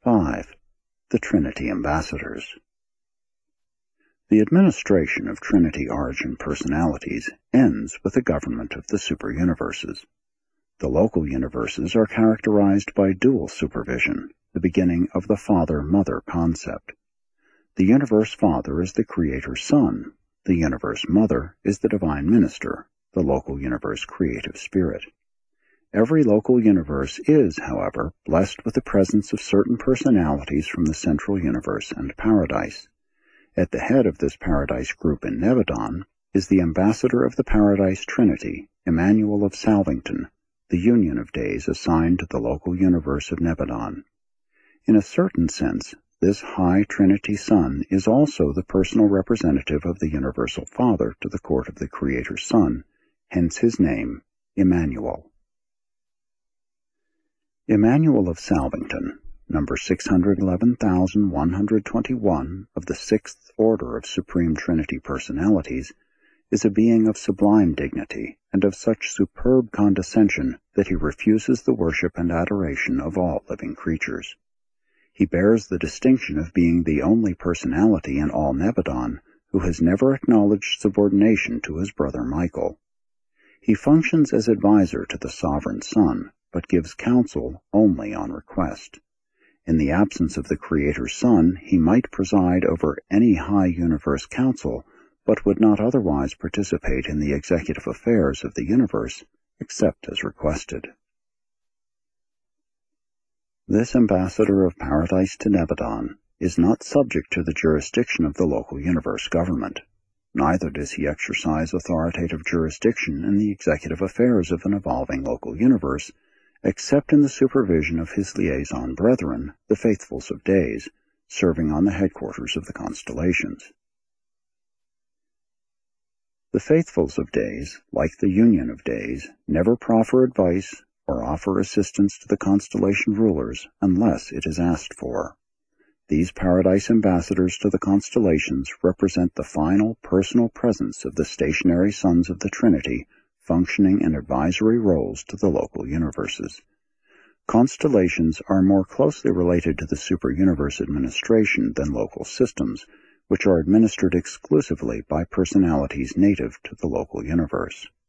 5. The Trinity Ambassadors. The administration of Trinity origin personalities ends with the government of the superuniverses. The local universes are characterized by dual supervision, the beginning of the Father-Mother concept. The Universe Father is the Creator Son. The Universe Mother is the Divine Minister, the local universe creative spirit. Every local universe is, however, blessed with the presence of certain personalities from the central universe and paradise. At the head of this paradise group in Nebadon is the ambassador of the Paradise Trinity, Emmanuel of Salvington, the union of days assigned to the local universe of Nebadon. In a certain sense, this High Trinity Son is also the personal representative of the Universal Father to the court of the Creator Son, hence his name, Emmanuel. Emmanuel of Salvington, number 611,121 of the 6th order of Supreme Trinity personalities, is a being of sublime dignity and of such superb condescension that he refuses the worship and adoration of all living creatures. He bears the distinction of being the only personality in all Nebadon who has never acknowledged subordination to his brother Michael. He functions as advisor to the Sovereign Son, but gives counsel only on request. In the absence of the Creator Son, he might preside over any high universe council, but would not otherwise participate in the executive affairs of the universe, except as requested. This ambassador of paradise to Nebadon is not subject to the jurisdiction of the local universe government. Neither does he exercise authoritative jurisdiction in the executive affairs of an evolving local universe, except in the supervision of his liaison brethren, the Faithfuls of Days, serving on the headquarters of the constellations. The Faithfuls of Days, like the Union of Days, never proffer advice or offer assistance to the constellation rulers unless it is asked for. These paradise ambassadors to the constellations represent the final personal presence of the stationary sons of the Trinity, functioning in advisory roles to the local universes. Constellations are more closely related to the super-universe administration than local systems, which are administered exclusively by personalities native to the local universe.